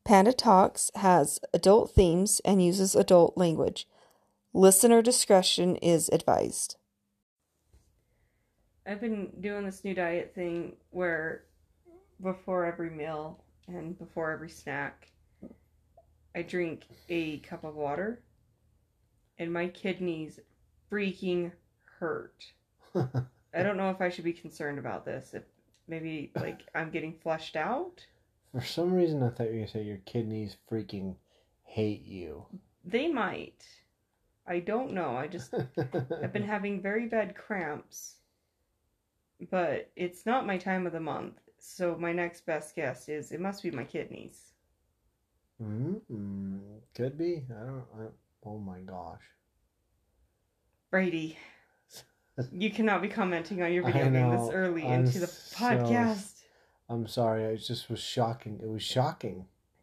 Panda Talks has adult themes and uses adult language. Listener discretion is advised. I've been doing this new diet thing where before every meal and before every snack, I drink a cup of water, and my kidneys freaking hurt. I don't know if I should be concerned about this. If maybe, I'm getting flushed out. For some reason, I thought you were going to say your kidneys freaking hate you. They might. I don't know. I've been having very bad cramps. But it's not my time of the month. So my next best guess is it must be my kidneys. Could be. Oh my gosh. Brady, you cannot be commenting on your video game this early into the podcast. I'm sorry. It just was shocking. It was shocking.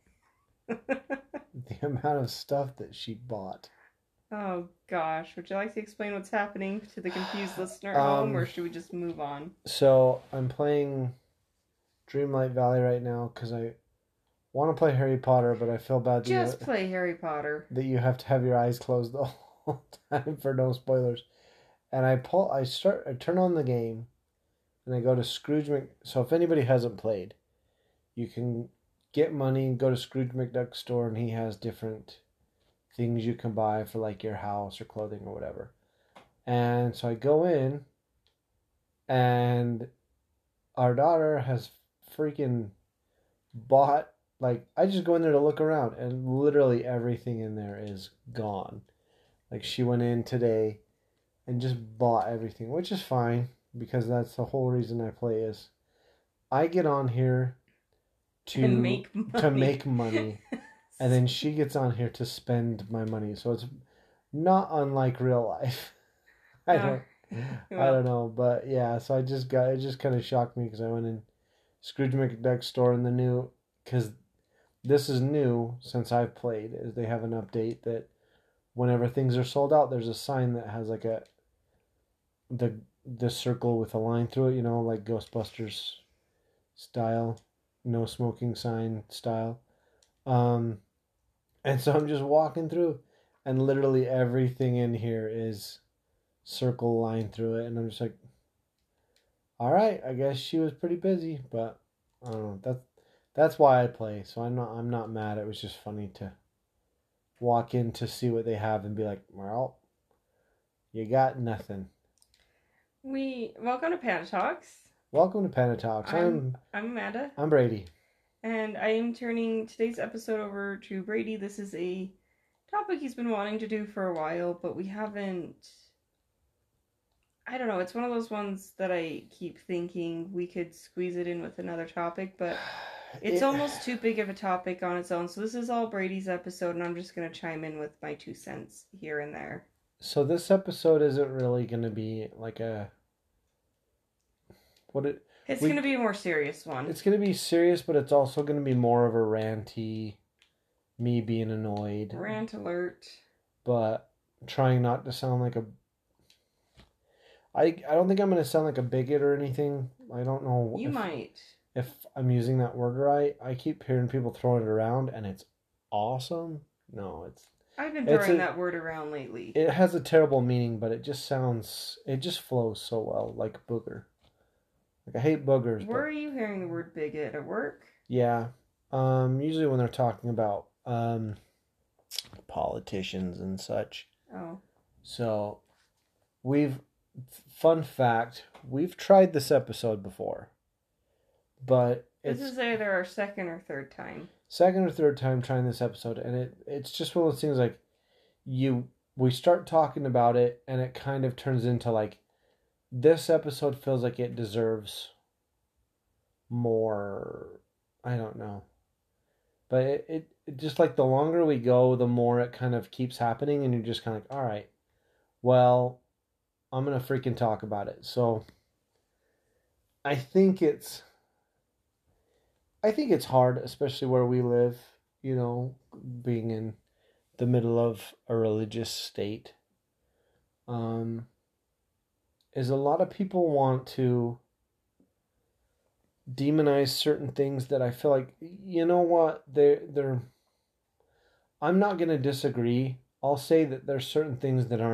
The amount of stuff that she bought. Oh gosh. Would you like to explain what's happening to the confused listener at home, or should we just move on? So I'm playing Dreamlight Valley right now because I want to play Harry Potter, but I feel bad that play Harry Potter. That you have to have your eyes closed the whole time for no spoilers. And I turn on the game, and I go to Scrooge So if anybody hasn't played, you can get money and go to Scrooge McDuck's store, and he has different things you can buy for like your house or clothing or whatever. And so I go in, and our daughter has freaking bought, I just go in there to look around, and literally everything in there is gone. Like, she went in today and just bought everything, which is fine, because that's the whole reason I play is I get on here to make money. And then she gets on here to spend my money. So it's not unlike real life. I don't know. But yeah, so it just kind of shocked me because I went in Scrooge McDuck's store in the new, because this is new since I've played, is they have an update that whenever things are sold out, there's a sign that has like the circle with a line through it, like Ghostbusters style, no smoking sign style. And so I'm just walking through, and literally everything in here is circle line through it, and I'm just like, all right, I guess she was pretty busy, but I don't know. That's why I play. So I'm not mad. It was just funny to walk in to see what they have and be like, well, you got nothing. Welcome to Panda Talks. Welcome to Panda Talks. I'm Amanda. I'm Brady. And I am turning today's episode over to Brady. This is a topic he's been wanting to do for a while, but we haven't... I don't know, it's one of those ones that I keep thinking we could squeeze it in with another topic, but it's almost too big of a topic on its own. So this is all Brady's episode, and I'm just going to chime in with my 2 cents here and there. So this episode isn't really going to be like a... It's going to be a more serious one. It's going to be serious, but it's also going to be more of a ranty, me being annoyed. Rant alert. But trying not to sound like a... I don't think I'm going to sound like a bigot or anything. I don't know. You might. If I'm using that word right. I keep hearing people throwing it around, and it's awesome. No, it's... I've been throwing that word around lately. It has a terrible meaning, but it just flows so well, like booger. Like, I hate boogers. Where are you hearing the word bigot? At work? Yeah. Usually when they're talking about politicians and such. Oh. So, fun fact, we've tried this episode before. But this is either our second or third time. Second or third time trying this episode, and it's just one of those things like we start talking about it, and it kind of turns into like, this episode feels like it deserves more. I don't know. But it just, like, the longer we go, the more it kind of keeps happening, and you're just kind of like, all right, well, I'm going to freaking talk about it. So I think it's hard, especially where we live, being in the middle of a religious state. Is a lot of people want to demonize certain things that I feel like, you know what, they're I'm not going to disagree. I'll say that there's certain things that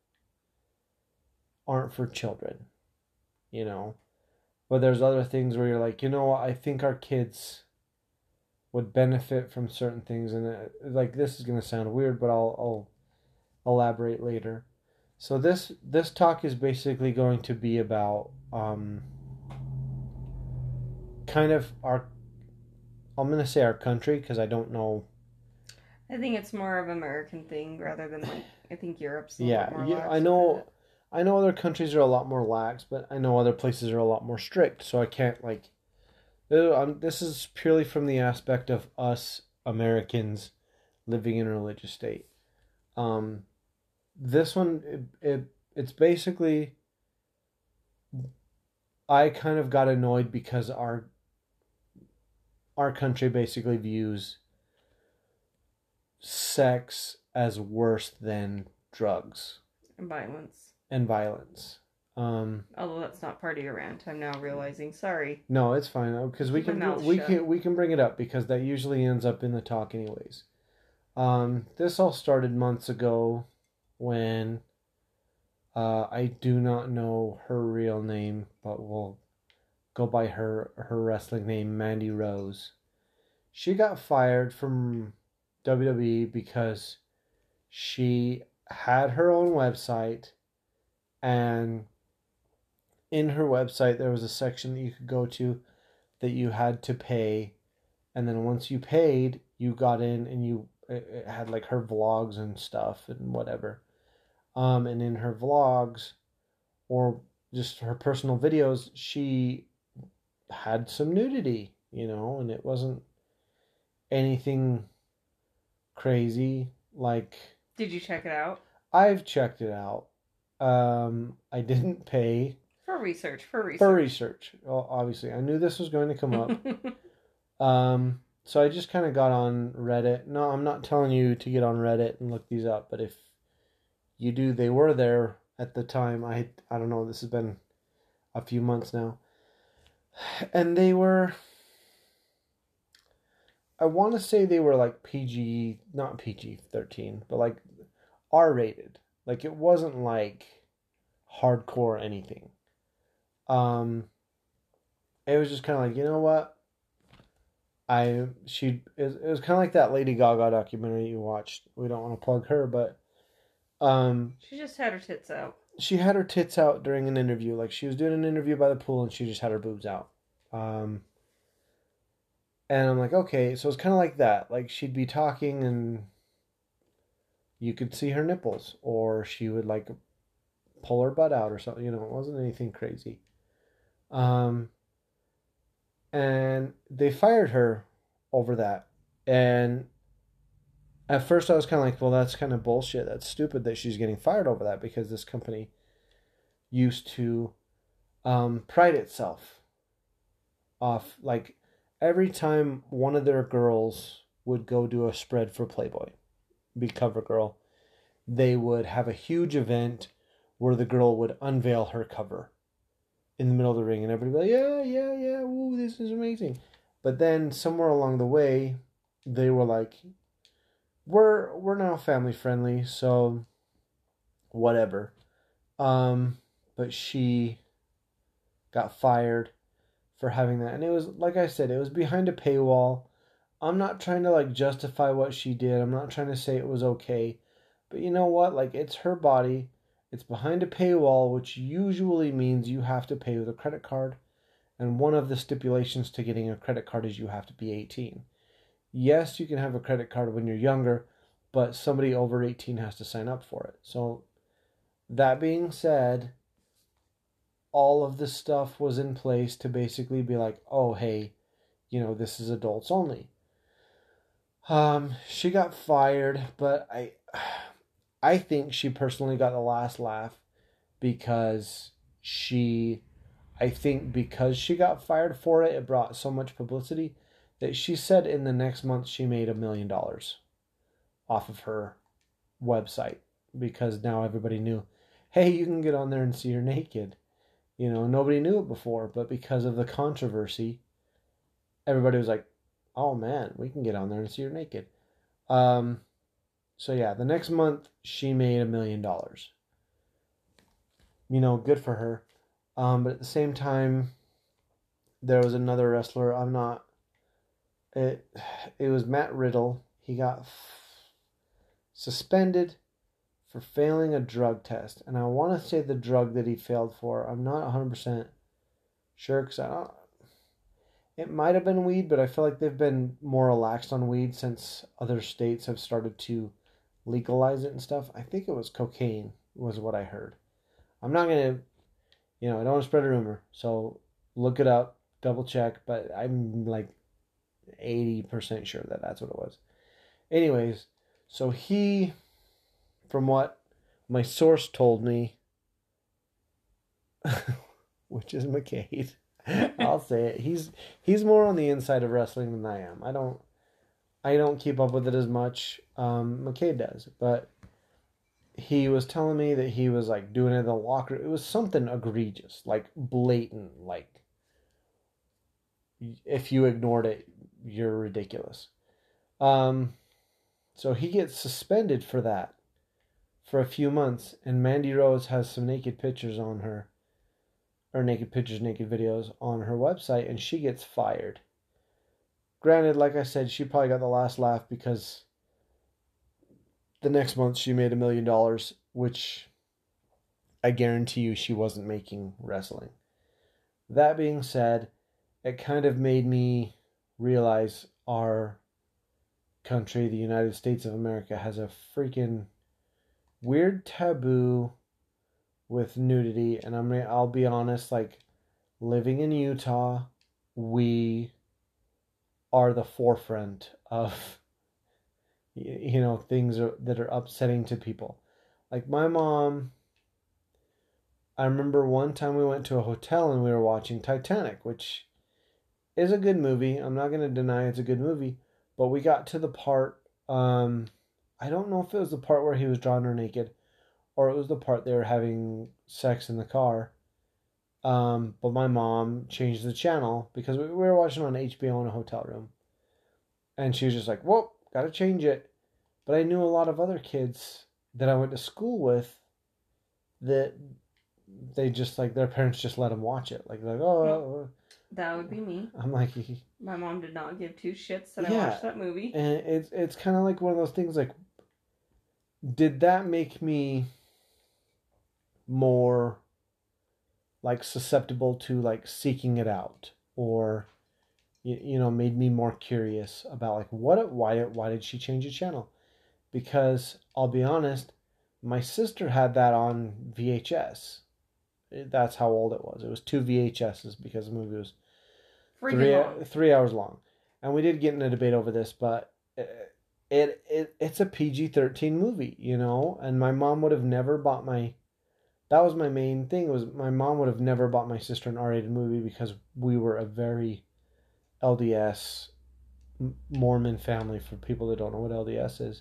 aren't for children, you know. But there's other things where you're like, you know what, I think our kids would benefit from certain things, and like, this is going to sound weird, but I'll elaborate later. So this talk is basically going to be about kind of our, I'm going to say our country, because I don't know. I think it's more of an American thing rather than like I think Europe's a little Yeah, bit more yeah, lax with it. I know other countries are a lot more lax, but I know other places are a lot more strict. So I can't like. This is purely from the aspect of us Americans living in a religious state. Um, this one, it's basically, I kind of got annoyed because our country basically views sex as worse than drugs And violence. and violence. Although that's not part of your rant, I'm now realizing. Sorry. No, it's fine because Keep my mouth shut. we can bring it up because that usually ends up in the talk anyways. This all started months ago when I do not know her real name, but we'll go by her wrestling name, Mandy Rose. She got fired from WWE because she had her own website, and in her website there was a section that you could go to that you had to pay, and then once you paid, you got in and it had like her vlogs and stuff and whatever. And in her vlogs or just her personal videos, she had some nudity, and it wasn't anything crazy. Like, Did you check it out? I've checked it out. I didn't pay For research. For research. for research. Well, obviously, I knew this was going to come up. So I just kind of got on Reddit. No, I'm not telling you to get on Reddit and look these up, but if you do, they were there at the time. I don't know. This has been a few months now, and they were. I want to say they were like PG, not PG-13, but like R-rated. Like, it wasn't like hardcore anything. Um, it was just kind of like, you know what? It was kind of like that Lady Gaga documentary you watched. We don't want to plug her, but she just had her tits out. she had her tits out during an interview. Like, she was doing an interview by the pool and she just had her boobs out. And I'm like, okay, so it's kind of like that. Like, she'd be talking and you could see her nipples, or she would like pull her butt out or something. It wasn't anything crazy. Um, and they fired her over that. And at first I was kind of like, well, that's kind of bullshit. That's stupid that she's getting fired over that, because this company used to pride itself off, like, every time one of their girls would go do a spread for Playboy, be cover girl, they would have a huge event where the girl would unveil her cover in the middle of the ring, and everybody would be like, yeah, woo, this is amazing. But then somewhere along the way, they were like, we're now family friendly, so whatever. But she got fired for having that, and it was, like I said, it was behind a paywall. I'm not trying to like justify what she did. I'm not trying to say it was okay, but you know what? Like, it's her body. It's behind a paywall, which usually means you have to pay with a credit card. And one of the stipulations to getting a credit card is you have to be 18. Yes, you can have a credit card when you're younger, but somebody over 18 has to sign up for it. So, that being said, all of this stuff was in place to basically be like, oh, hey, this is adults only. She got fired, but I think she personally got the last laugh because I think because she got fired for it, it brought so much publicity that she said in the next month she made $1 million off of her website, because now everybody knew, hey, you can get on there and see her naked. You know, nobody knew it before, but because of the controversy, everybody was like, "Oh man, we can get on there and see her naked." Um, so yeah, the next month she made $1 million. You know, good for her. But at the same time, there was another wrestler. I'm not. It. It was Matt Riddle. He got suspended for failing a drug test, and I want to say the drug that he failed for. I'm not 100% sure because I don't. It might have been weed, but I feel like they've been more relaxed on weed since other states have started to legalize it and stuff. I think it was cocaine, was what I heard. I'm not gonna, I don't want to spread a rumor, so look it up, double check. But I'm like 80% sure that that's what it was. Anyways, so he, from what my source told me, which is McCade. I'll say it. He's more on the inside of wrestling than I am. I don't keep up with it as much. McCade does, but he was telling me that he was like doing it in the locker. It was something egregious, like blatant. Like if you ignored it, you're ridiculous. Um, so he gets suspended for that for a few months, and Mandy Rose has some naked pictures on her, or naked pictures, naked videos on her website, and she gets fired. Granted, like I said, she probably got the last laugh because the next month she made $1 million, which I guarantee you she wasn't making wrestling. That being said, it kind of made me realize our country, the United States of America, has a freaking weird taboo with nudity. And I'll be honest, like living in Utah, we are the forefront of things that are upsetting to people. Like my mom, I remember one time we went to a hotel and we were watching Titanic, which is a good movie. I'm not going to deny it's a good movie, but we got to the part, I don't know if it was the part where he was drawing her naked or it was the part they were having sex in the car. But my mom changed the channel because we were watching on HBO in a hotel room. And she was just like, "Whoa, gotta change it." But I knew a lot of other kids that I went to school with that they just like their parents just let them watch it. Like, oh, that would be me. I'm like, my mom did not give two shits that yeah. I watched that movie. And it's kind of like one of those things. Like, did that make me more like susceptible to like seeking it out, or made me more curious about like why did she change the channel? Because I'll be honest, my sister had that on VHS. That's how old it was. It was 2 VHSs because the movie was three hours long, and we did get in a debate over this, but it's a PG-13 movie, and my mom would have never bought my. That was my main thing. Was my mom would have never bought my sister an R-rated movie because we were a very LDS Mormon family. For people that don't know what LDS is,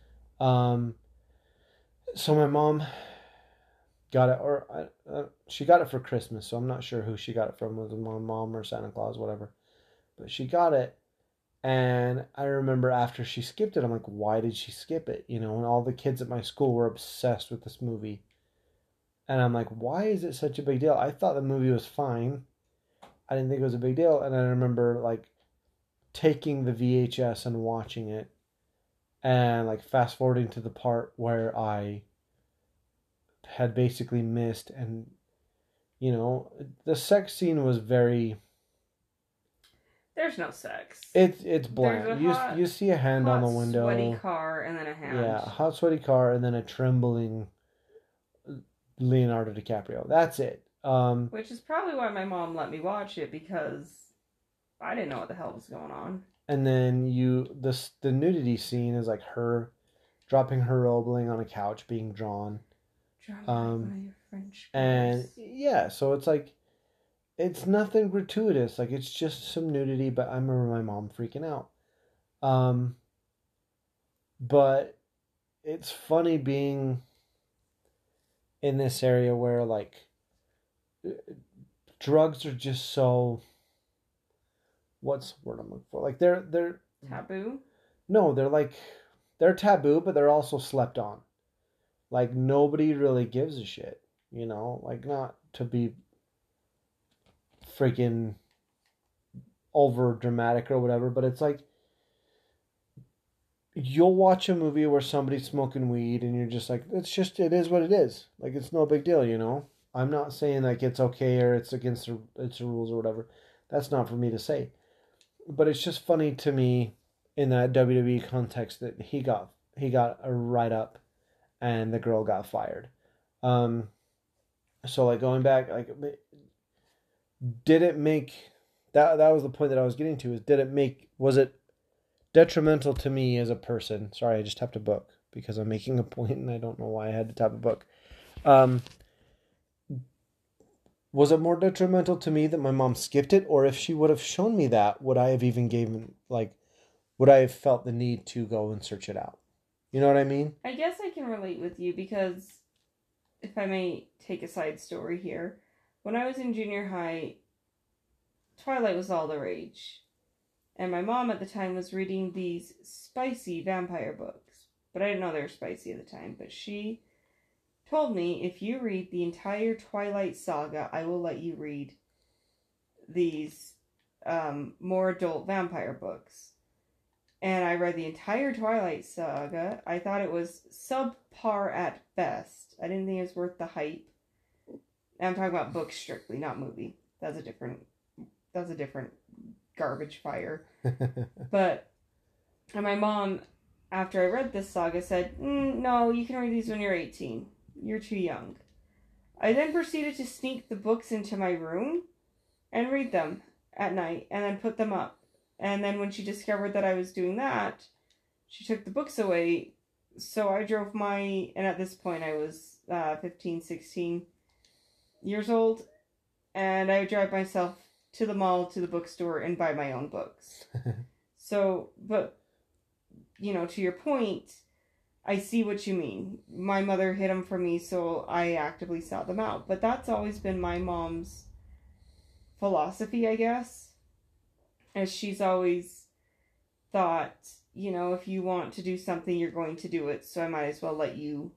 so my mom got it, or she got it for Christmas. So I'm not sure who she got it from, was my mom or Santa Claus, whatever. But she got it, and I remember after she skipped it, I'm like, why did she skip it? And all the kids at my school were obsessed with this movie. And I'm like, why is it such a big deal? I thought the movie was fine. I didn't think it was a big deal. And I remember like taking the VHS and watching it and like fast forwarding to the part where I had basically missed. And, the sex scene was very... There's no sex. It's bland. You see a hand on the window. Sweaty car and then a hand. Yeah, a hot sweaty car and then a trembling Leonardo DiCaprio. That's it. Which is probably why my mom let me watch it, because I didn't know what the hell was going on. And then the nudity scene is like her dropping her robe, laying on a couch, being drawn. One of your French girls. And yeah, so it's like it's nothing gratuitous. Like it's just some nudity, but I remember my mom freaking out. But it's funny being in this area where like drugs are just so, what's the word I'm looking for? Like they're Taboo. no, they're taboo, but they're also slept on. Like nobody really gives a shit, you know? Like not to be freaking over dramatic or whatever, but it's like you'll watch a movie where somebody's smoking weed and you're just like, it is what it is. Like it's no big deal, you know? I'm not saying like it's okay or it's against it's the rules or whatever. That's not for me to say. But it's just funny to me in that WWE context that he got a write up and the girl got fired. Um so like going back, like did it make that was the point that I was getting to, is was it detrimental to me as a person? Sorry, I just tapped a book because I'm making a point and I don't know why I had to tap a book. Was it more detrimental to me that my mom skipped it, or if she would have shown me that, would I have even would I have felt the need to go and search it out? You know what I mean? I guess I can relate with you because, if I may take a side story here, when I was in junior high, Twilight was all the rage. And my mom at the time was reading these spicy vampire books. But I didn't know they were spicy at the time. But she told me, if you read the entire Twilight saga, I will let you read these more adult vampire books. And I read the entire Twilight saga. I thought it was subpar at best. I didn't think it was worth the hype. And I'm talking about books strictly, not movie. That's a different garbage fire. But and my mom, after I read this saga, said, no, you can read these when you're 18. You're too young. I then proceeded to sneak the books into my room and read them at night and then put them up. And then when she discovered that I was doing that, she took the books away. So I drove and at this point I was 15, 16 years old. And I would drive myself to the mall, to the bookstore, and buy my own books. So, but, to your point, I see what you mean. My mother hid them from me, so I actively sought them out. But that's always been my mom's philosophy, I guess. As she's always thought, if you want to do something, you're going to do it. So I might as well let you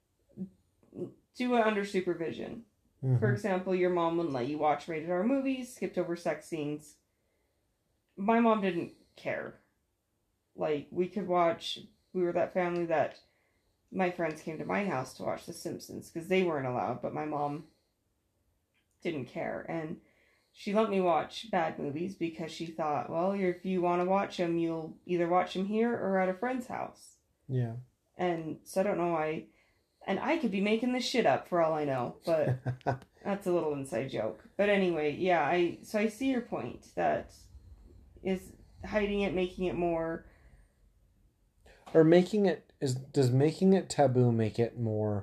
do it under supervision. Mm-hmm. For example, your mom wouldn't let you watch rated R movies, skipped over sex scenes. My mom didn't care. Like, we were that family that my friends came to my house to watch The Simpsons because they weren't allowed, but my mom didn't care. And she let me watch bad movies because she thought, well, if you want to watch them, you'll either watch them here or at a friend's house. Yeah. And so I don't know why. And I could be making this shit up for all I know, but that's a little inside joke. But anyway, yeah, I see your point. That is hiding it, making it more... Or does making it taboo make it more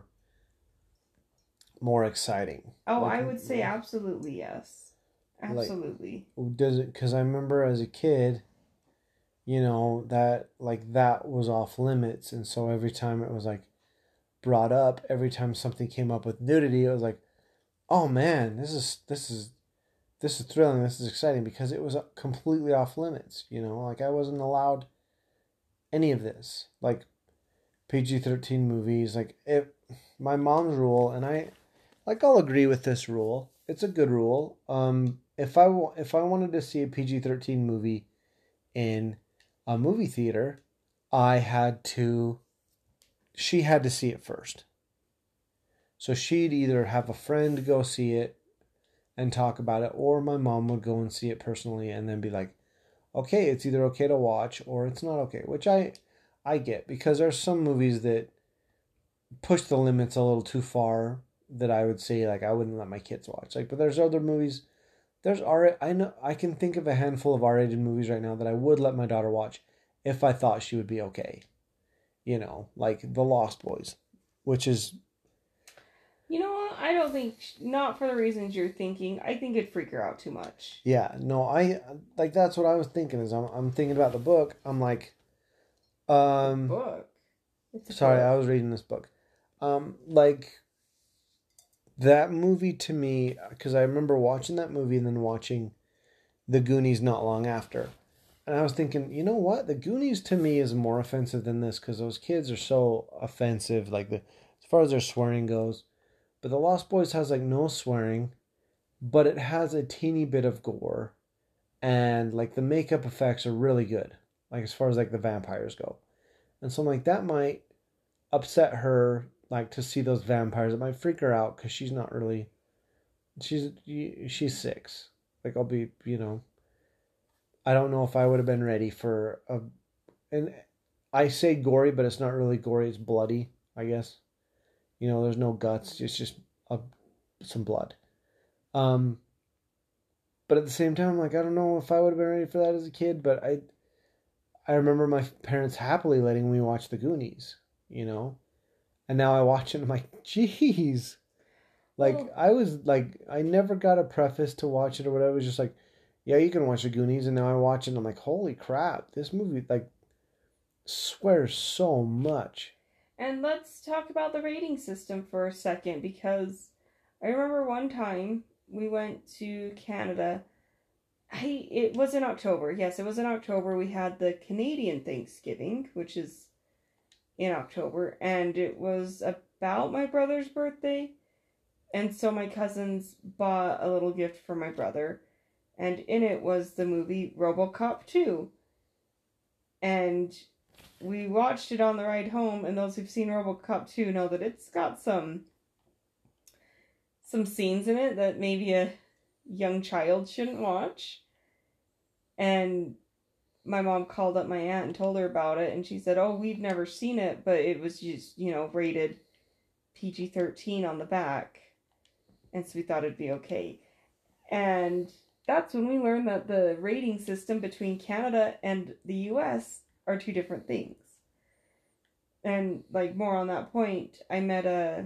exciting? Oh, I would say absolutely yes. Absolutely. Does it? Because I remember as a kid, that was off limits, and so every time it was like brought up, every time something came up with nudity, it was like, oh man, this is thrilling, this is exciting, because it was completely off limits. Like I wasn't allowed any of this, like PG-13 movies. Like my mom's rule, and I'll agree with this rule. It's a good rule. If I wanted to see a PG-13 movie in a movie theater, she had to see it first. So she'd either have a friend go see it and talk about it, or my mom would go and see it personally and then be like, okay, it's either okay to watch or it's not okay, which I get, because there's some movies that push the limits a little too far that I would say, like, I wouldn't let my kids watch. Like, but there's other movies, I can think of a handful of R-rated movies right now that I would let my daughter watch if I thought she would be okay. Like The Lost Boys, which is... I don't think, not for the reasons you're thinking. I think it'd freak her out too much. Yeah, no, that's what I was thinking, is I'm thinking about the book. I'm like, book? Sorry, book. I was reading this book. Like, That movie to me, because I remember watching that movie and then watching The Goonies not long after. And I was thinking, you know what? The Goonies to me is more offensive than this because those kids are so offensive, like as far as their swearing goes. But The Lost Boys has like no swearing, but it has a teeny bit of gore, and like the makeup effects are really good, like as far as like the vampires go. And so I'm like, that might upset her, like to see those vampires. It might freak her out because she's not really, she's she's 6. Like I'll be, I don't know if I would have been ready for a, and I say gory, but it's not really gory. It's bloody, I guess. There's no guts. It's just a, some blood. Um, but at the same time, like I don't know if I would have been ready for that as a kid. But I remember my parents happily letting me watch The Goonies. You know, and now I watch it and I'm like, geez. Like Well, I was like, I never got a preface to watch it or whatever. It was just like, yeah, you can watch The Goonies, and now I watch it and I'm like, holy crap, this movie like swears so much. and let's talk about the rating system for a second because I remember one time we went to Canada. It was in October. Yes, it was in October. We had the Canadian Thanksgiving, which is in October, and it was about my brother's birthday. And so my cousins bought a little gift for my brother, and in it was the movie RoboCop 2. And we watched it on the ride home, and those who've seen RoboCop 2 know that it's got some scenes in it that maybe a young child shouldn't watch. And my mom called up my aunt and told her about it, and she said, "Oh, we've never seen it, but it was just, rated PG-13 on the back." And so we thought it'd be okay. And that's when we learned that the rating system between Canada and the US are two different things. And like more on that point, I met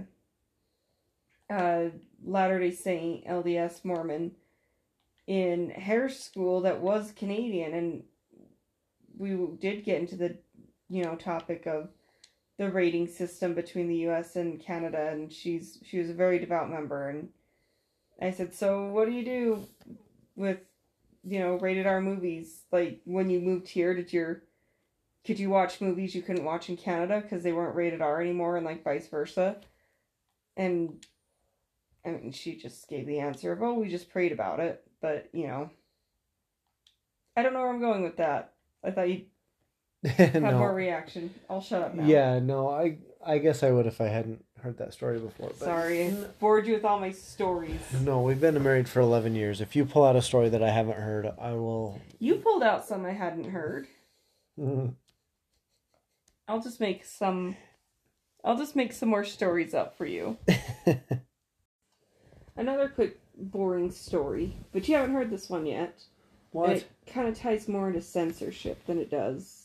a Latter day Saint LDS Mormon in hair school that was Canadian, and we did get into the topic of the rating system between the US and Canada, and she was a very devout member. And I said, "So what do you do with rated R movies? Like when you moved here, could you watch movies you couldn't watch in Canada because they weren't rated R anymore, and like vice versa?" And I mean, she just gave the answer of, "Oh, we just prayed about it." But I don't know where I'm going with that. I thought you'd have more No, reaction. I'll shut up now. yeah, no, I guess I would if I hadn't heard that story before. But Sorry, I bored you with all my stories. no, we've been married for 11 years. If you pull out a story that I haven't heard, I will. You pulled out some I hadn't heard. I'll just make some. I'll just make some more stories up for you. Another quick boring story, but you haven't heard this one yet. What? It kind of ties more into censorship than it does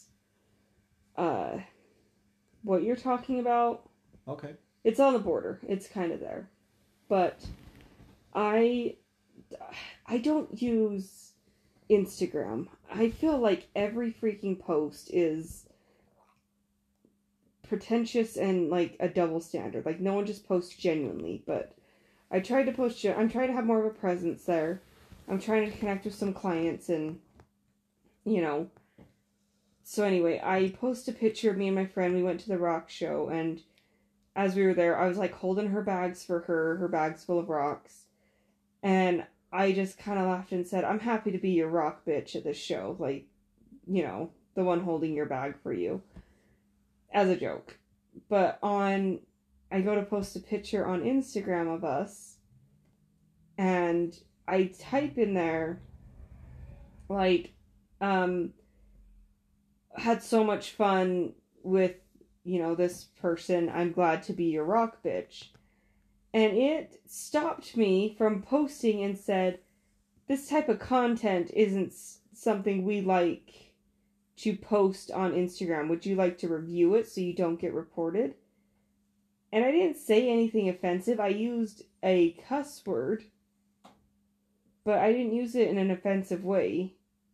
what you're talking about. Okay. It's on the border. It's kind of there. But I don't use Instagram. I feel like every freaking post is pretentious and like a double standard. Like no one just posts genuinely, but I tried to post. I'm trying to have more of a presence there. I'm trying to connect with some clients, and you know. So anyway, I posted a picture of me and my friend. We went to the rock show, and as we were there, I was like holding her bags for her. Her bags full of rocks, and I just kind of laughed and said, "I'm happy to be your rock bitch at this show." Like, the one holding your bag for you, as a joke. But I go to post a picture on Instagram of us, and I type in there, like, had so much fun with, this person. I'm glad to be your rock bitch. And it stopped me from posting and said, this type of content isn't something we like to post on Instagram. Would you like to review it so you don't get reported? And I didn't say anything offensive. I used a cuss word, but I didn't use it in an offensive way.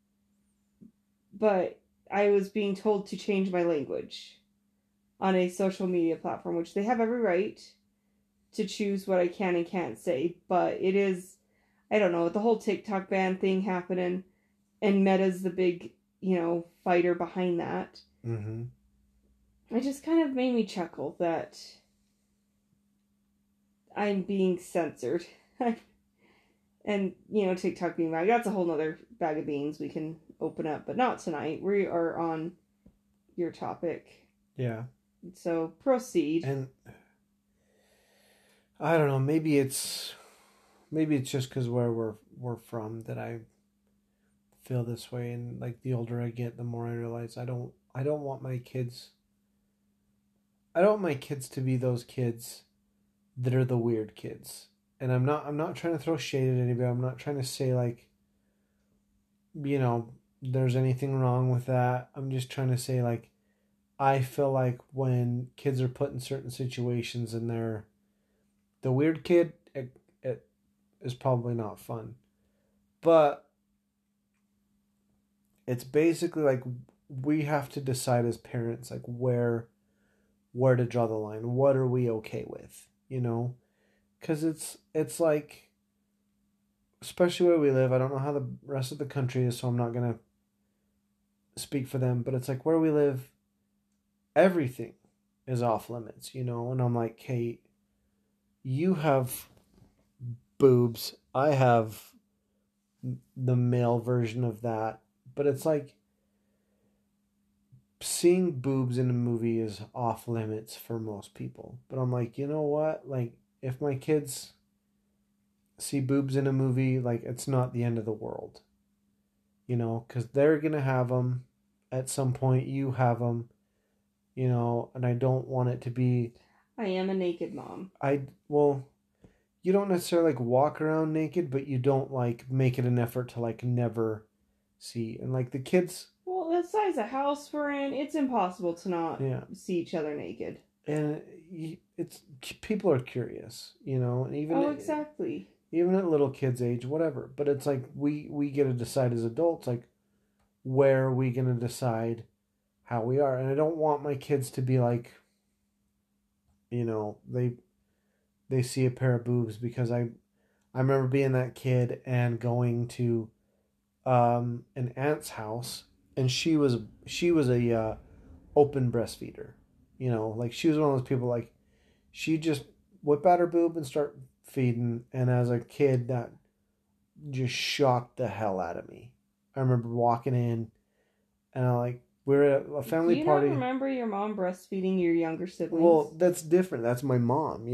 But I was being told to change my language on a social media platform, which they have every right to choose what I can and can't say, but it is, I don't know, with the whole TikTok ban thing happening, and Meta's the big, fighter behind that. Mm-hmm. It just kind of made me chuckle that I'm being censored. And, TikTok being bad. That's a whole nother bag of beans we can open up, but not tonight. We are on your topic. Yeah. So proceed. And I don't know, maybe it's just because where we're from that I feel this way, and like the older I get, the more I realize I don't want my kids. I don't want my kids to be those kids that are the weird kids. And I'm not trying to throw shade at anybody. I'm not trying to say like, there's anything wrong with that. I'm just trying to say like, I feel like when kids are put in certain situations and they're the weird kid, it is probably not fun. But it's basically like we have to decide as parents like where to draw the line. What are we okay with? Because it's like, especially where we live, I don't know how the rest of the country is, so I'm not going to speak for them, but it's like where we live, everything is off limits, and I'm like, hey, you have boobs, I have the male version of that, but it's like seeing boobs in a movie is off limits for most people. But I'm like, you know what? Like, if my kids see boobs in a movie, like, it's not the end of the world. Because they're going to have them at some point. You have them, and I don't want it to be. I am a naked mom. Well, you don't necessarily like walk around naked, but you don't like make it an effort to like never see. And like the kids. Well, the size of house we're in, it's impossible to not see each other naked. And it's people are curious, and even exactly. Even at little kids' age, whatever. But it's like we get to decide as adults, like where are we gonna decide how we are. And I don't want my kids to be like, they see a pair of boobs, because I remember being that kid and going to an aunt's house, and she was a open breastfeeder. Like she was one of those people, like she just whip out her boob and start feeding. And as a kid, that just shocked the hell out of me. I remember walking in, and we were at a family party. Do you not remember your mom breastfeeding your younger siblings? Well, that's different. That's my mom,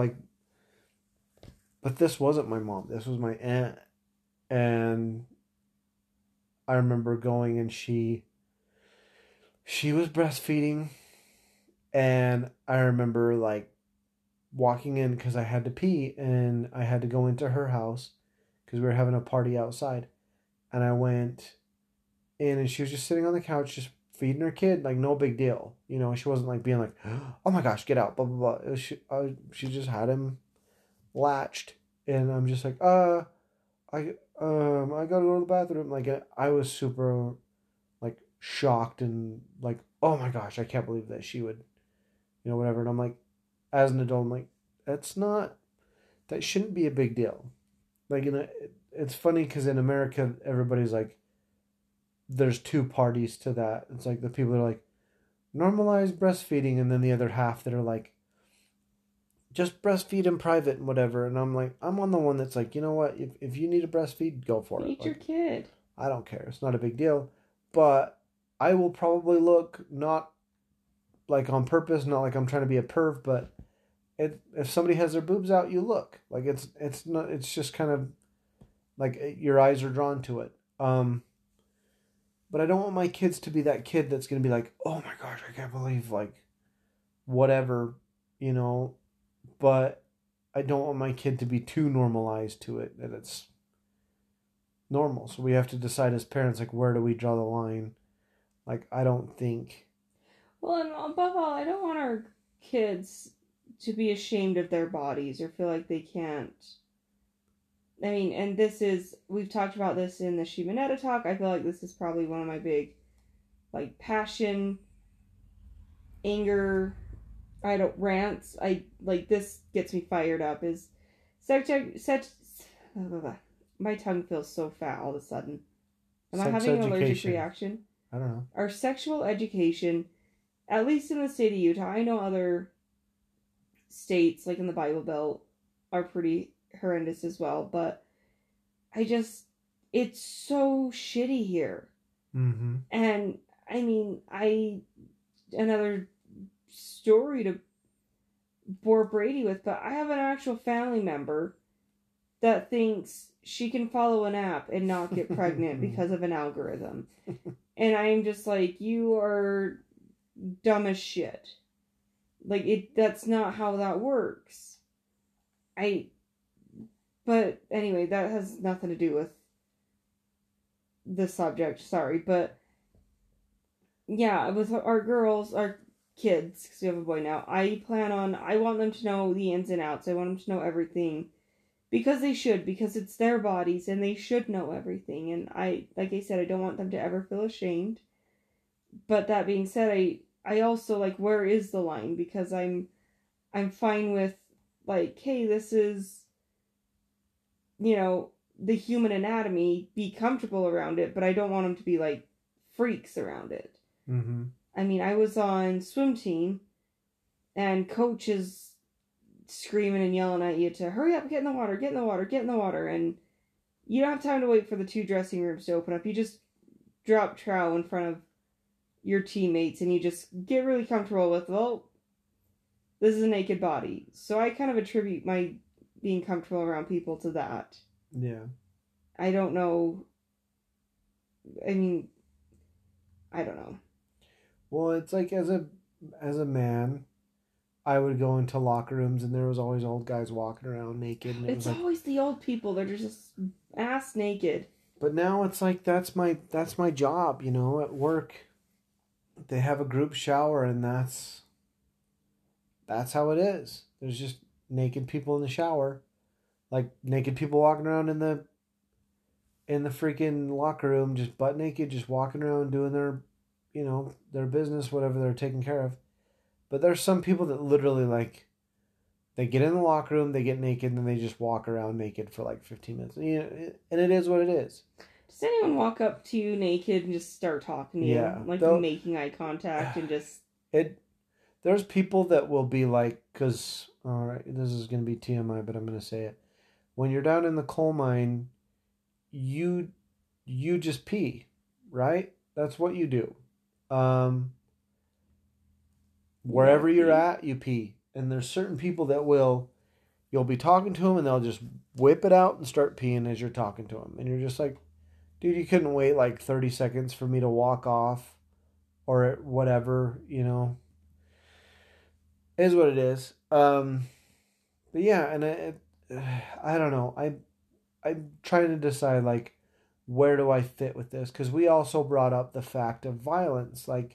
but this wasn't my mom. This was my aunt. And I remember going, and she was breastfeeding. And I remember like walking in because I had to pee, and I had to go into her house because we were having a party outside. And I went in, and she was just sitting on the couch, just feeding her kid, like no big deal. She wasn't like being like, oh my gosh, get out, blah, blah, blah. She just had him latched. And I'm just like, I gotta go to the bathroom. Like, I was super like shocked and like, oh my gosh, I can't believe that she would, whatever. And I'm like, as an adult, I'm like, that shouldn't be a big deal. Like, it's funny because in America, everybody's like, there's two parties to that. It's like the people that are like, normalize breastfeeding, and then the other half that are like, just breastfeed in private and whatever. And I'm like, I'm on the one that's like, you know what? If you need to breastfeed, go for it. Feed your kid. I don't care. It's not a big deal. But I will probably look, not like on purpose, not like I'm trying to be a perv, but if somebody has their boobs out, you look. Like it's not. It's just kind of like your eyes are drawn to it. But I don't want my kids to be that kid that's gonna be like, oh my gosh, I can't believe like whatever, But I don't want my kid to be too normalized to it that it's normal. So we have to decide as parents, like, where do we draw the line? Like, I don't think. Well, and above all, I don't want our kids to be ashamed of their bodies or feel like they can't. I mean, and we've talked about this in the Shimonetta talk. I feel like this is probably one of my big, like, passion, anger I don't rants. I like this gets me fired up. Is such blah, blah, blah. My tongue feels so fat all of a sudden. Am I Sex having an allergic education. reaction? I don't know. Our sexual education, at least in the state of Utah, I know other states like in the Bible Belt are pretty horrendous as well, but I just it's so shitty here. Mm-hmm. And I mean, I another story to bore Brady with, but I have an actual family member that thinks she can follow an app and not get pregnant because of an algorithm. And I'm just like, you are dumb as shit. Like that's not how that works. But anyway, that has nothing to do with the subject, sorry, but yeah, with our girls, our kids, because we have a boy now, I want them to know the ins and outs. I want them to know everything. Because they should, because it's their bodies and they should know everything. And like I said, I don't want them to ever feel ashamed. But that being said, I also like, where is the line? Because I'm fine with like, hey, this is, the human anatomy, be comfortable around it, but I don't want them to be like freaks around it. Mm-hmm. I mean, I was on swim team and coach is screaming and yelling at you to hurry up, get in the water, get in the water, get in the water. And you don't have time to wait for the 2 dressing rooms to open up. You just drop trow in front of your teammates and you just get really comfortable with, well, this is a naked body. So I kind of attribute my being comfortable around people to that. Yeah. I don't know. I mean, I don't know. Well, it's like as a man, I would go into locker rooms and there was always old guys walking around naked. And It's always the old people. They're just ass naked. But now it's like that's my job, at work. They have a group shower and that's how it is. There's just naked people in the shower. Like naked people walking around in the freaking locker room, just butt naked, just walking around doing their business, whatever they're taking care of. But there's some people that literally like, they get in the locker room, they get naked, and then they just walk around naked for like 15 minutes. And it is what it is. Does anyone walk up to you naked and just start talking to you? Like making eye contact and just... There's people that will be like, because, alright, this is going to be TMI, but I'm going to say it. When you're down in the coal mine, you just pee, right? That's what you do. Wherever you're at, you pee. And there's certain people that you'll be talking to them and they'll just whip it out and start peeing as you're talking to them. And you're just like, dude, you couldn't wait like 30 seconds for me to walk off or whatever, It is what it is. But yeah, and I don't know. I'm trying to decide, like, where do I fit with this? Because we also brought up the fact of violence. Like,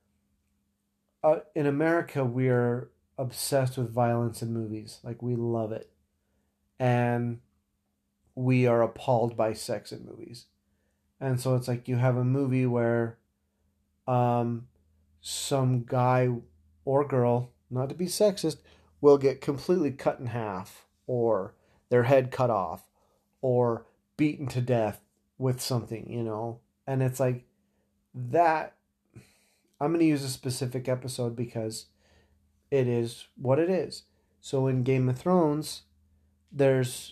in America, we're obsessed with violence in movies. Like, we love it. And we are appalled by sex in movies. And so it's like you have a movie where some guy or girl, not to be sexist, will get completely cut in half or their head cut off or beaten to death with something, And it's like that. I'm going to use a specific episode because it is what it is. So in Game of Thrones, there's,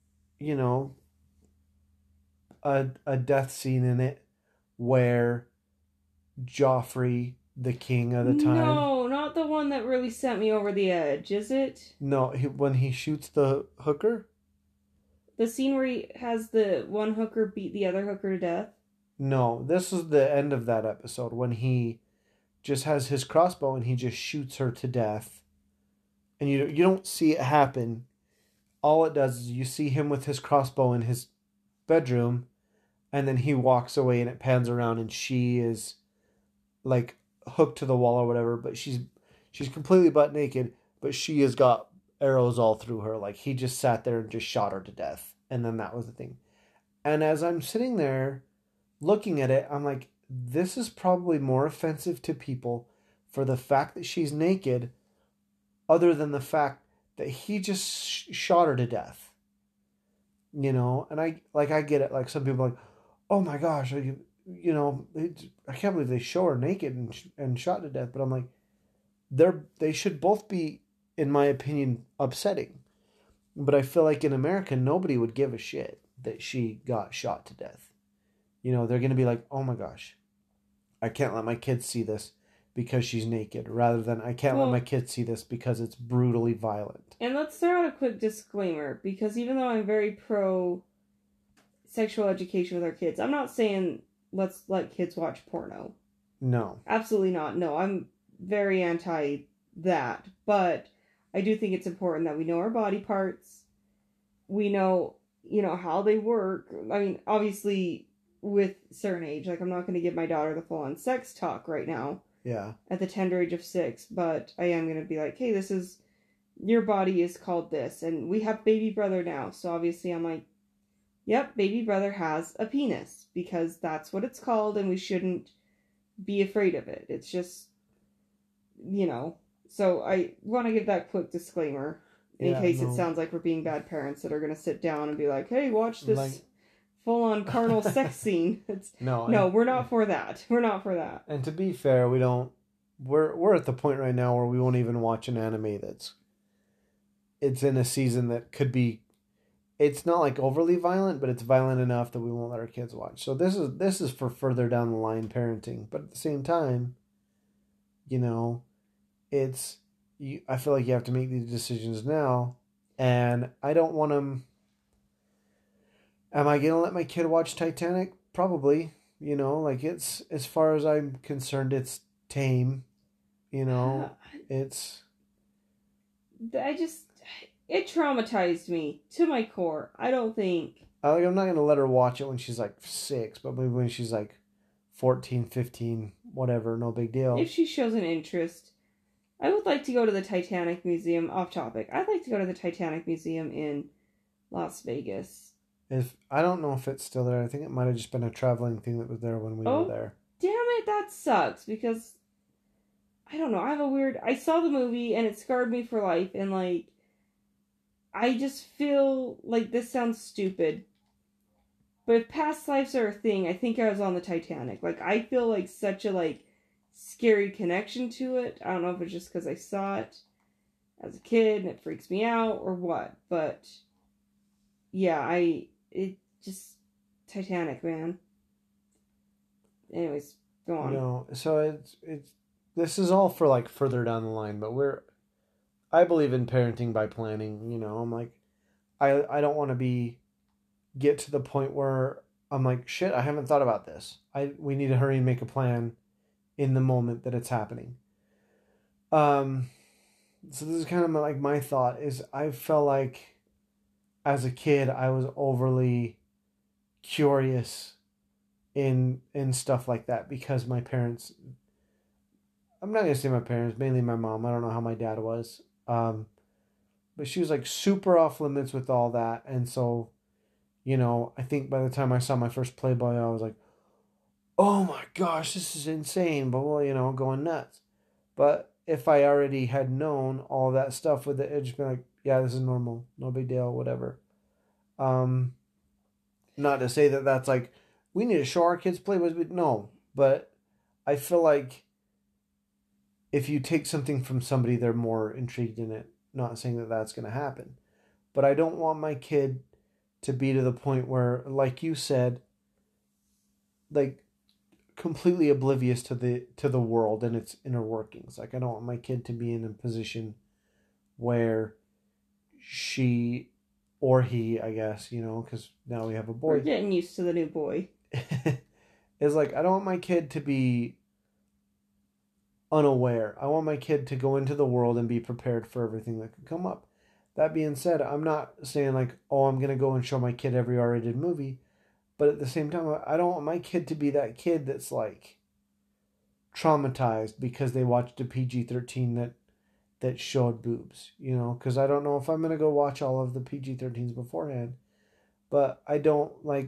a death scene in it where Joffrey, the king of the time... No, not the one that really sent me over the edge, is it? No, when he shoots the hooker? The scene where he has the one hooker beat the other hooker to death? No, this is the end of that episode when he just has his crossbow and he just shoots her to death. And you don't see it happen. All it does is you see him with his crossbow in his bedroom, and then he walks away and it pans around and she is like hooked to the wall or whatever, but she's completely butt naked, but she has got arrows all through her. Like, he just sat there and just shot her to death. And then that was the thing. And as I'm sitting there looking at it, I'm like, this is probably more offensive to people for the fact that she's naked other than the fact that he just shot her to death. You know, and I get it. Like some people are like, oh my gosh, I can't believe they show her naked and shot to death. But I'm like, they should both be, in my opinion, upsetting. But I feel like in America, nobody would give a shit that she got shot to death. You know, they're going to be like, oh my gosh, I can't let my kids see this because she's naked, rather than I can't let my kids see this because it's brutally violent. And let's throw out a quick disclaimer, because even though I'm very pro sexual education with our kids, I'm not saying let's let kids watch porno. No. Absolutely not. No, I'm very anti that. But I do think it's important that we know our body parts. We know, how they work. I mean, obviously, with certain age, like I'm not going to give my daughter the full-on sex talk right now. Yeah. At the tender age of 6, but I am going to be like, hey, your body is called this, and we have baby brother now, so obviously I'm like, yep, baby brother has a penis, because that's what it's called, and we shouldn't be afraid of it. It's just, so I want to give that quick disclaimer, in case it sounds like we're being bad parents that are going to sit down and be like, hey, watch this full-on carnal sex scene. No, we're not for that. We're not for that. And to be fair, we're at the point right now where we won't even watch an anime it's in a season that could be, it's not like overly violent, but it's violent enough that we won't let our kids watch. So this is for further down the line parenting. But at the same time, I feel like you have to make these decisions now, and I don't want them. Am I going to let my kid watch Titanic? Probably. It's, as far as I'm concerned, it's tame. It traumatized me to my core. I don't think. I'm not going to let her watch it when she's like 6, but maybe when she's like 14, 15, whatever, no big deal. If she shows an interest. I would like to go to the Titanic Museum, off topic. I'd like to go to the Titanic Museum in Las Vegas. I don't know if it's still there. I think it might have just been a traveling thing that was there when we were there. Damn it, that sucks, because I don't know. I saw the movie and it scarred me for life, and I just feel like this sounds stupid. But if past lives are a thing, I think I was on the Titanic. I feel like such a scary connection to it. I don't know if it's just because I saw it as a kid and it freaks me out or what, but yeah, Titanic, man. Anyways, go on. So it's this is all for further down the line, but I believe in parenting by planning. I'm like, I don't want to get to the point where I'm like, shit, I haven't thought about this. We need to hurry and make a plan in the moment that it's happening. So this is kind of my thought is, I felt like as a kid I was overly curious in stuff like that, because my parents, I'm not going to say my parents, mainly my mom. I don't know how my dad was. But she was super off limits with all that. And so, I think by the time I saw my first Playboy, I was like, oh my gosh, this is insane. But going nuts. But if I already had known all that stuff with it, it'd just been like, yeah, this is normal. No big deal, whatever. Not to say that that's we need to show our kids Playboys, but no. But I feel like if you take something from somebody, they're more intrigued in it. Not saying that that's going to happen. But I don't want my kid to be to the point where, like you said, completely oblivious to the world and its inner workings. I don't want my kid to be in a position where she or he, I guess, because now we have a boy. We're getting used to the new boy. Is I don't want my kid to be unaware. I want my kid to go into the world and be prepared for everything that could come up. That being said, I'm not saying I'm going to go and show my kid every R-rated movie. But at the same time, I don't want my kid to be that kid that's traumatized because they watched a PG-13 that showed boobs, because I don't know if I'm going to go watch all of the PG-13s beforehand. But I don't want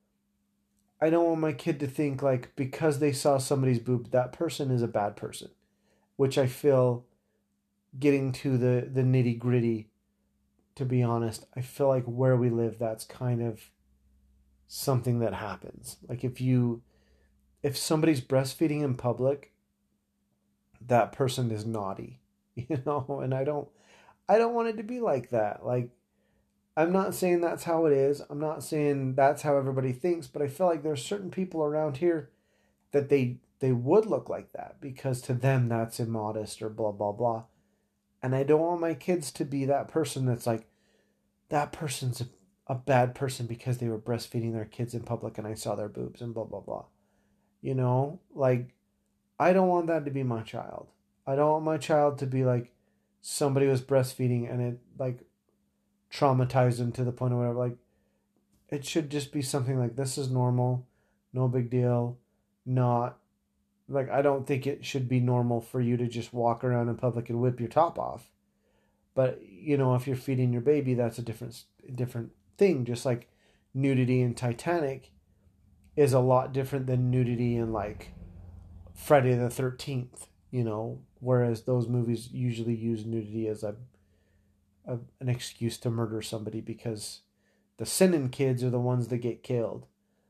my kid to think because they saw somebody's boob, that person is a bad person, which I feel getting to the nitty gritty, to be honest, I feel like where we live, that's kind of something that happens. Like if somebody's breastfeeding in public, that person is naughty, and I don't want it to be like that. Like, I'm not saying that's how it is. I'm not saying that's how everybody thinks, but I feel like there's certain people around here that they would look like that because to them that's immodest or blah blah blah. And I don't want my kids to be that person that's like, that person's a bad person because they were breastfeeding their kids in public and I saw their boobs and blah blah blah. Like, I don't want that to be my child. I don't want my child to be like somebody was breastfeeding and it like traumatized them to the point of whatever. Like, it should just be something like, this is normal, no big deal. Not like, I don't think it should be normal for you to just walk around in public and whip your top off. But if you're feeding your baby, that's a different thing. Just like nudity in Titanic is a lot different than nudity in like Friday the 13th. Whereas those movies usually use nudity as an excuse to murder somebody because the sinning kids are the ones that get killed.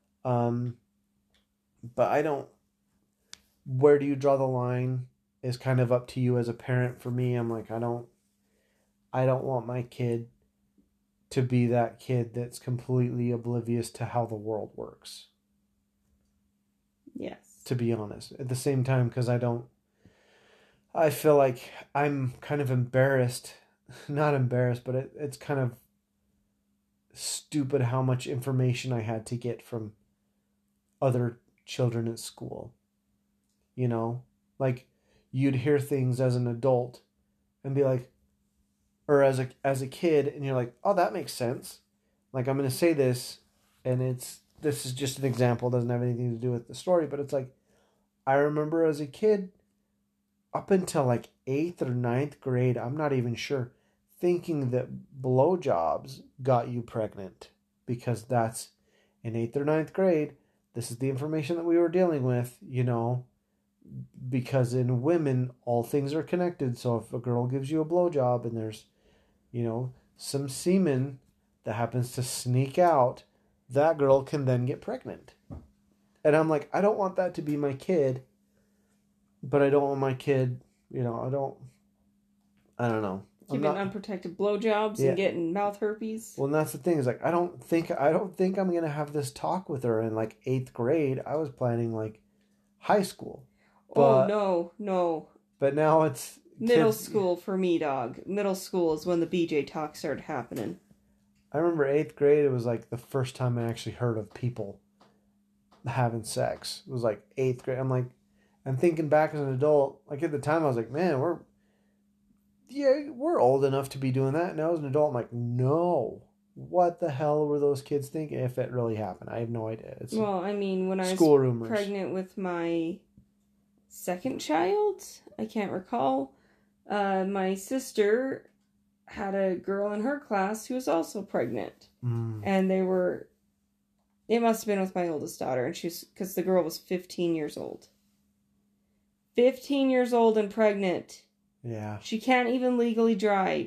But I don't. Where do you draw the line is kind of up to you as a parent. For me, I'm like, I don't want my kid to be that kid that's completely oblivious to how the world works. Yes. To be honest. At the same time, because I feel like I'm kind of embarrassed. Not embarrassed, but it's kind of stupid how much information I had to get from other children at school. Like, you'd hear things as an adult and be like, or as a kid, and you're like, oh, that makes sense. Like, I'm going to say this, and this is just an example, doesn't have anything to do with the story, but it's like, I remember as a kid, up until like 8th or 9th grade, I'm not even sure, thinking that blowjobs got you pregnant, because that's in 8th or 9th grade, this is the information that we were dealing with, because in women, all things are connected. So if a girl gives you a blowjob and there's, some semen that happens to sneak out, that girl can then get pregnant. And I'm like, I don't want that to be my kid, but I don't want my kid, I don't know. Giving unprotected blowjobs and getting mouth herpes. Well, and that's the thing, is like, I don't think I'm gonna have this talk with her in like 8th grade. I was planning like high school. But, no. But now it's middle school for me, dog. Middle school is when the BJ talk started happening. I remember 8th grade, it was like the first time I actually heard of people having sex. It was like 8th grade. I'm thinking back as an adult, like at the time I was like, man, we're old enough to be doing that. Now as an adult, I'm like, no. What the hell were those kids thinking if it really happened? I have no idea. When I was rumors. Pregnant with my second child, I can't recall, my sister had a girl in her class who was also pregnant. And it must have been with my oldest daughter, and because the girl was 15 years old. 15 years old and pregnant. Yeah. She can't even legally drive.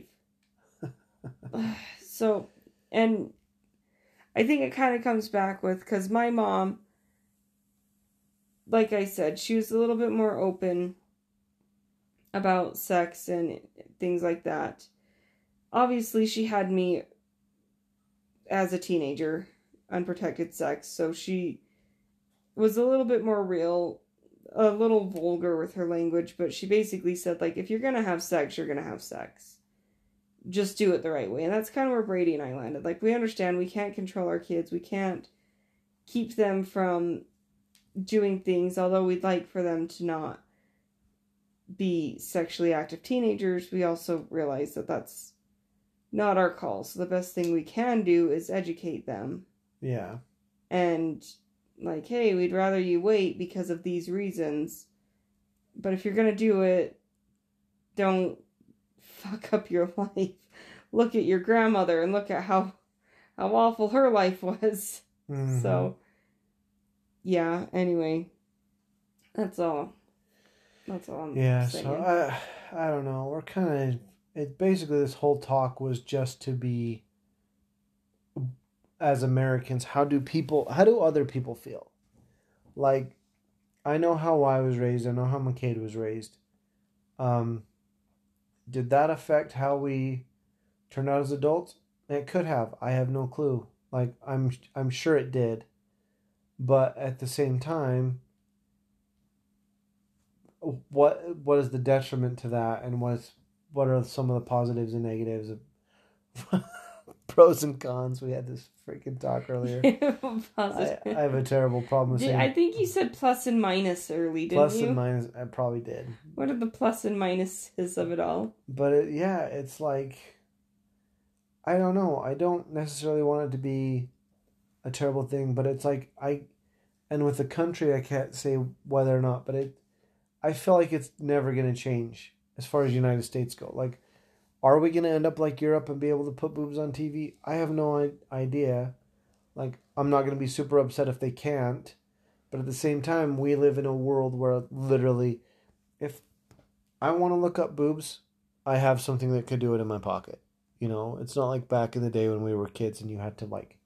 So, and I think it kind of comes back with, because my mom, like I said, she was a little bit more open about sex and things like that. Obviously, she had me as a teenager, unprotected sex, so she was a little bit more real, a little vulgar with her language, but she basically said, like, if you're gonna have sex, you're gonna have sex. Just do it the right way. And that's kind of where Brady and I landed. Like, we understand we can't control our kids. We can't keep them from doing things, although we'd like for them to not be sexually active teenagers. We also realize that that's not our call. So the best thing we can do is educate them. Yeah. And like, hey, we'd rather you wait because of these reasons. But if you're going to do it, don't fuck up your life. Look at your grandmother and look at how awful her life was. Mm-hmm. So, yeah, anyway, that's all. That's all I'm Yeah, saying. so I don't know. We're kind of it. Basically, this whole talk was just to be, as Americans, how do other people feel? Like, I know how I was raised. I know how McCade was raised. Um, did that affect how we turned out as adults? It could have. I have no clue. Like, I'm sure it did. But at the same time, what is the detriment to that, and what are some of the positives and negatives of pros and cons? We had this freaking talk earlier. I have a terrible problem with saying I think you said plus and minus early, didn't you? plus and minus. I probably did. What are the plus and minuses of it all? But it's like, I don't know. I don't necessarily want it to be a terrible thing, but it's like and with the country, I can't say whether or not, but I feel like it's never going to change as far as United States go. Like, are we going to end up like Europe and be able to put boobs on TV? I have no idea. Like, I'm not going to be super upset if they can't. But at the same time, we live in a world where literally, if I want to look up boobs, I have something that could do it in my pocket. You know, it's not like back in the day when we were kids and you had to, like,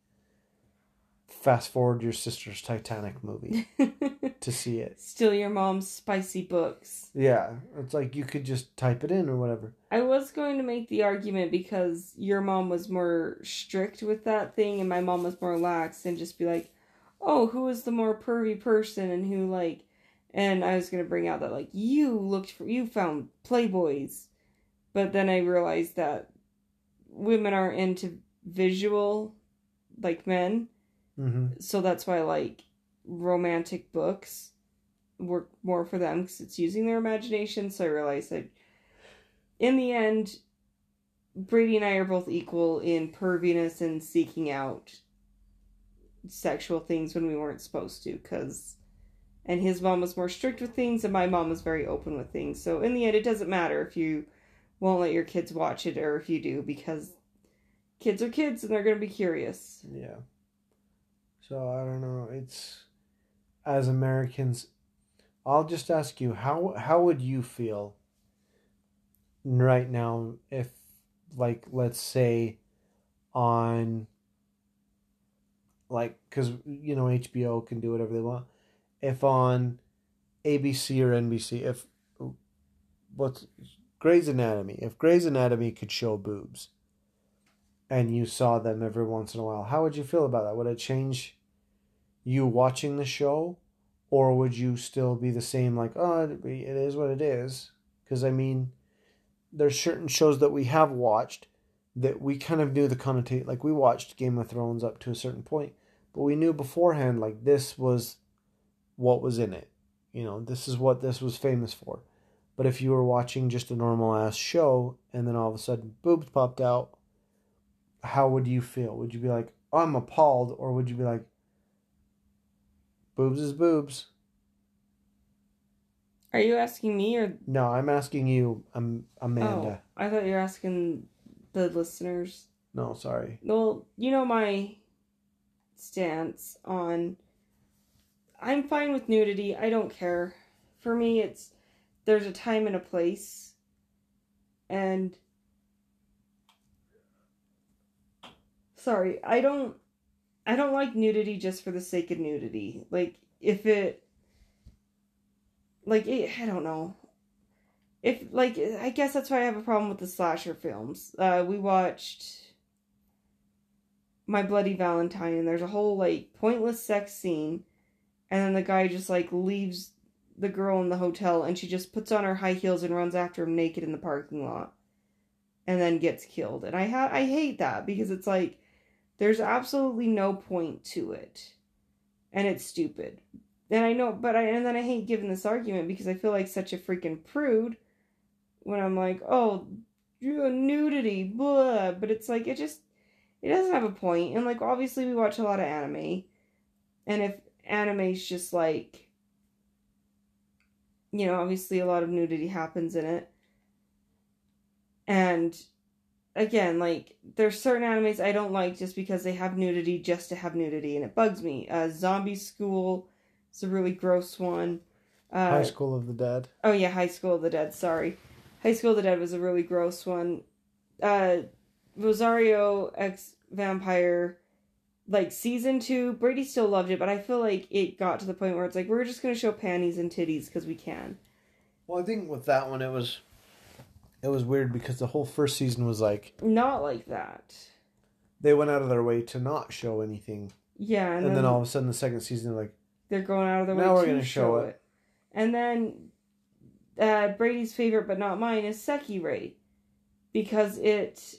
fast forward your sister's Titanic movie to see it. Steal your mom's spicy books. Yeah, it's like you could just type it in or whatever. I was going to make the argument because your mom was more strict with that thing and my mom was more lax, and just be like, oh, who is the more pervy person and who, like, and I was going to bring out that, like, you found Playboys. But then I realized that women aren't into visual like men. Mm-hmm. So that's why, like, romantic books work more for them because it's using their imagination. So I realized that in the end, Brady and I are both equal in perviness and seeking out sexual things when we weren't supposed to. And his mom was more strict with things, and my mom was very open with things. So in the end, it doesn't matter if you won't let your kids watch it or if you do, because kids are kids and they're going to be curious. Yeah. So I don't know. It's, as Americans, I'll just ask you, how would you feel right now if, like, let's say on, like, because you know HBO can do whatever they want, if on ABC or NBC, if what's Grey's Anatomy, if Grey's Anatomy could show boobs and you saw them every once in a while, how would you feel about that? Would it change you watching the show, or would you still be the same, like, oh, it is what it is? Because, I mean, there's certain shows that we have watched that we kind of knew the connotation. Like, we watched Game of Thrones up to a certain point, but we knew beforehand, like, this was what was in it. You know, this is what this was famous for. But if you were watching just a normal ass show and then all of a sudden boobs popped out, how would you feel? Would you be like, oh, I'm appalled? Or would you be like, boobs is boobs? Are you asking me or... No, I'm asking you, Amanda. Oh, I thought you were asking the listeners. No, sorry. Well, you know my stance on... I'm fine with nudity. I don't care. For me, there's a time and a place. And... Sorry, I don't like nudity just for the sake of nudity. Like, if it... Like, I don't know. If, like, I guess that's why I have a problem with the slasher films. We watched My Bloody Valentine, and there's a whole, like, pointless sex scene, and then the guy just, like, leaves the girl in the hotel, and she just puts on her high heels and runs after him naked in the parking lot, and then gets killed. And I hate that, because it's like, there's absolutely no point to it, and it's stupid. And I know, and then I hate giving this argument because I feel like such a freaking prude when I'm like, oh, nudity, blah. But it's like, it doesn't have a point. And, like, obviously we watch a lot of anime. And if anime's just like, you know, obviously a lot of nudity happens in it. And, again, like, there's certain animes I don't like just because they have nudity just to have nudity. And it bugs me. Zombie School... It's a really gross one. High School of the Dead. Oh yeah, High School of the Dead. Sorry, High School of the Dead was a really gross one. Rosario X Vampire, like season 2, Brady still loved it, but I feel like it got to the point where it's like we're just gonna show panties and titties because we can. Well, I think with that one it was weird because the whole first season was like not like that. They went out of their way to not show anything. Yeah, and then all of a sudden the second season they're going out of their way now we're to gonna show it. And then Brady's favorite, but not mine, is Sekirei, because it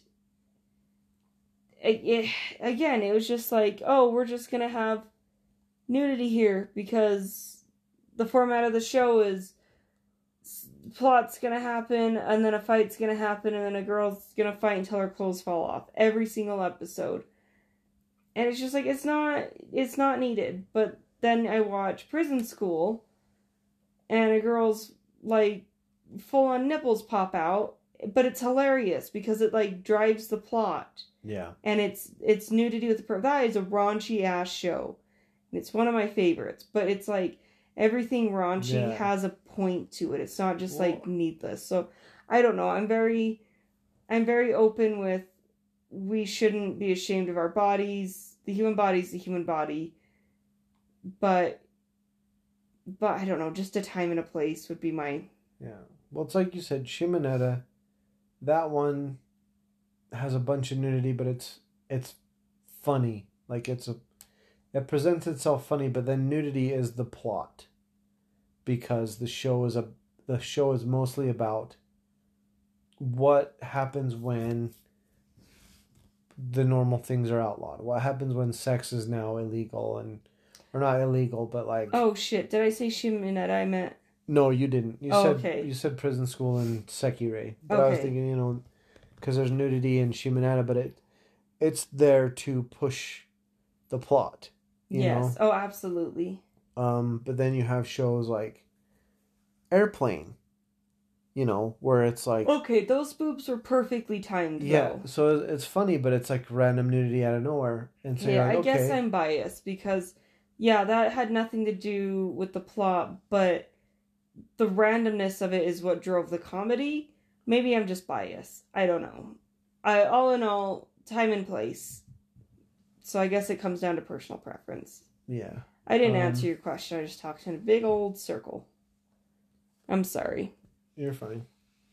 again, it was just like, oh, we're just gonna have nudity here because the format of the show is plot's gonna happen and then a fight's gonna happen and then a girl's gonna fight until her clothes fall off every single episode, and it's just like it's not needed. But then I watch Prison School and a girl's like full on nipples pop out, but it's hilarious because it like drives the plot. Yeah. And it's nudity with the that is a raunchy ass show. It's one of my favorites, but it's like everything raunchy has a point to it. It's not just like needless. So I don't know. I'm very open with we shouldn't be ashamed of our bodies. The human body's the human body. But I don't know, just a time and a place would be my... Yeah. Well, it's like you said, Shimonetta, that one has a bunch of nudity, but it's funny. Like it presents itself funny, but then nudity is the plot. Because the show is mostly about what happens when the normal things are outlawed. What happens when sex is now illegal or not illegal, but like... Oh shit, did I say Shimonetta? I meant... No, you didn't. Okay. You said Prison School and Sekirei. But I was thinking, because there's nudity in Shimonetta, but it's there to push the plot. You know? Oh, absolutely. But then you have shows like Airplane, where it's like... Okay, those boobs were perfectly timed, though. So it's funny, but it's like random nudity out of nowhere. And so yeah, you're like, I guess I'm biased because, that had nothing to do with the plot, but the randomness of it is what drove the comedy. Maybe I'm just biased. I don't know. All in all, time and place. So I guess it comes down to personal preference. Yeah. I didn't answer your question. I just talked in a big old circle. I'm sorry. You're fine.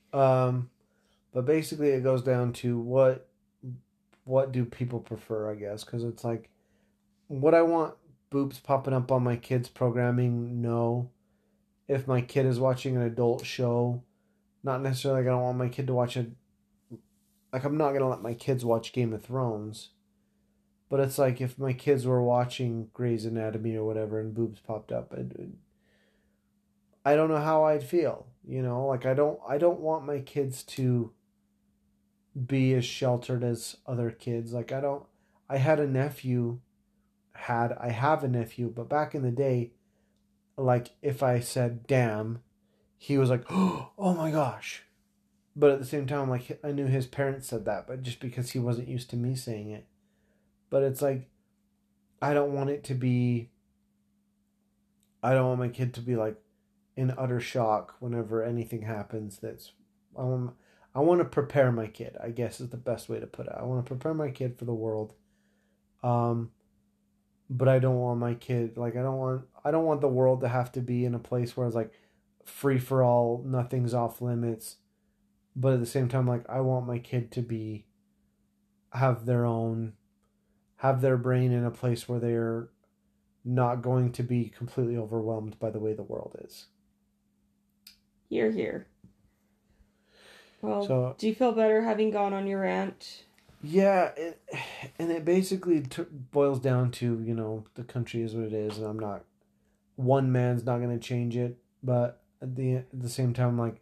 But basically it goes down to what do people prefer, I guess. Because it's like, would I want boobs popping up on my kids' programming? No. If my kid is watching an adult show, not necessarily like I don't want my kid to watch it. Like, I'm not going to let my kids watch Game of Thrones. But it's like if my kids were watching Grey's Anatomy or whatever and boobs popped up, I don't know how I'd feel. Like I don't want my kids to be as sheltered as other kids. Like I have a nephew, but back in the day, like if I said damn, he was like, oh my gosh. But at the same time, like I knew his parents said that, but just because he wasn't used to me saying it. But it's like, I don't want my kid to be like in utter shock whenever anything happens. I want to prepare my kid, I guess is the best way to put it. I want to prepare my kid for the world. But I don't want my kid, like, I don't want the world to have to be in a place where it's like free for all, nothing's off limits. But at the same time, like, I want my kid to have their brain in a place where they're not going to be completely overwhelmed by the way the world is. Hear, hear. Well, do you feel better having gone on your rant? Yeah, it basically boils down to, the country is what it is, and one man's not going to change it, but at the same time, like,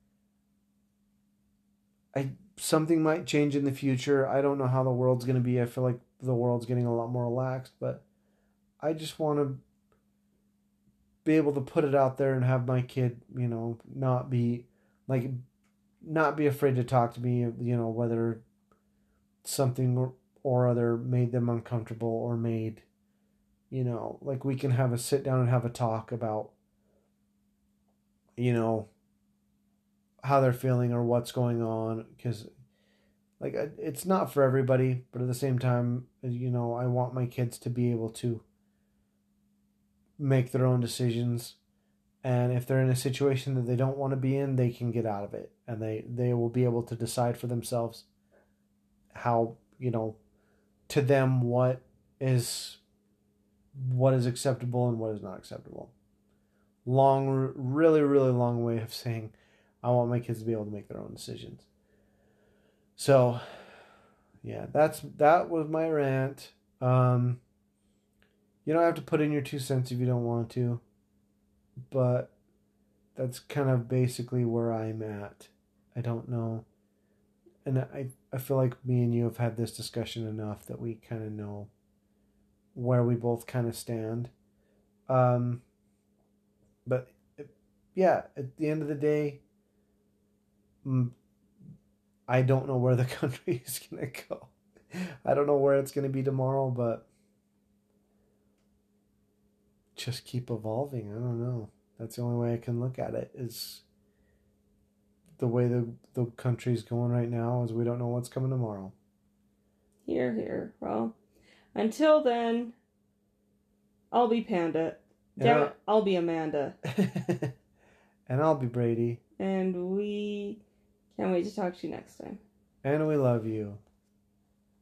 something might change in the future. I don't know how the world's going to be. I feel like the world's getting a lot more relaxed, but I just want to be able to put it out there and have my kid, not be afraid to talk to me, whether something or other made them uncomfortable or made, like we can have a sit down and have a talk about you know, how they're feeling or what's going on, because like it's not for everybody, but at the same time, you know, I want my kids to be able to make their own decisions, and if they're in a situation that they don't want to be in, they can get out of it, and they will be able to decide for themselves how, you know, to them is what is acceptable and what is not acceptable. Really, really long way of saying I want my kids to be able to make their own decisions. So, yeah, that was my rant. You don't have to put in your 2 cents if you don't want to, but that's kind of basically where I'm at. I don't know. And I feel like me and you have had this discussion enough that we kind of know where we both kind of stand. But yeah, at the end of the day, I don't know where the country is going to go. I don't know where it's going to be tomorrow, but just keep evolving. I don't know. That's the only way I can look at it, is the way the country's going right now, is we don't know what's coming tomorrow. Here, here. Well, until then, I'll be Panda. Damn, I'll be Amanda. And I'll be Brady. And we can't wait to talk to you next time. And we love you.